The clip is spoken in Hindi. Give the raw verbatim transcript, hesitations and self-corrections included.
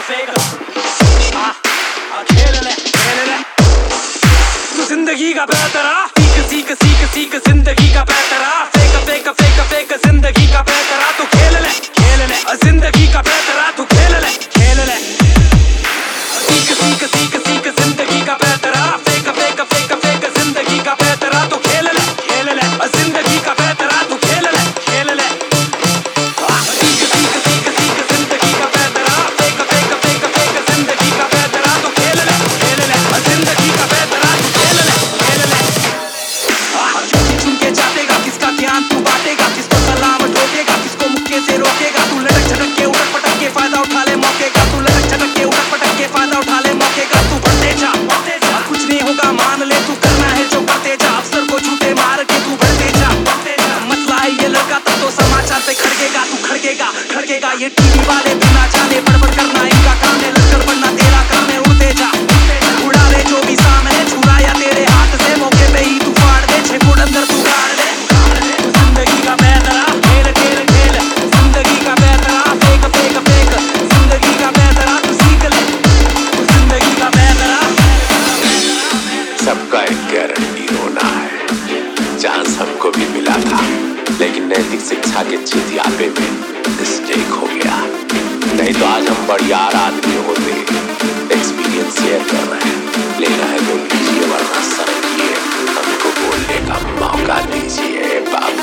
फेक आ आ खेल ले खेल ले तू जिंदगी का पैतरा सीख सीख सीख सीख जिंदगी का पैतरा फेक फेक फेक फेक जिंदगी का पैतरा तू खेल ले खेल ले जिंदगी का पैतरा तू खेल ले खेल ले सीख सीख सीख सीख जिंदगी का पैतरा फेक फेक फेक फेक जिंदगी का पैतरा तू खेल ले खेल ले जिंदगी का पैतरा तू खेल ले खेल ले सीख सीख सीख सीख जिंदगी का पैतरा फेक फेक फेक फेक जिंदगी का पैतरा तू खेल ले खेल ले जिंदगी का पैतरा तू खेल ले खेल ले चुन चुन के जातेगा किसका ध्यान तू बांटेगा किसको सलाम ठोकेगा किसको मुक्के से रोकेगा तू लटक झटक के उठक पटक के फायदा उठा ले मौके का तू लटक झटक के उठक पटक के फायदा उठा ले मौके का तू बढ़ते जा बढ़ते जा कुछ नहीं होगा मान ले तू करना है जो करते जा अफसर को झूठे मार के तू बढ़ते जा बढ़ते जा मसला है ये लड़का तब तो समाचार पे खड़केगा तू खड़केगा खड़केगा ये टीवी वाले बिना जाने बड़बड़ करना इनका काम है लश्कर बनना तेरा काम है उड़ते जा उड़ा ले जो भी सामने छुरा या तेरे हाथ से मौके पे ही तू फाड़ दे छह फुट अंदर तू गाड़ दे जिंदगी का पैतरा खेल खेल खेल जिंदगी का पैतरा फेक फेक फेक जिंदगी का पैतरा तू सीख ले जिंदगी का पैतरा सबका एक गारंटी होना है चांस हमको भी मिला था लेकिन नैतिक शिक्षा के चितियापे में मिस्टेक हो गया नहीं तो आज हम बड़ियार आदमी होते एक्सपीरियंस शेयर कर रहे हैं लेना है तो लीजिए वरना सर हमको बोलने का मौका दीजिए बाबू।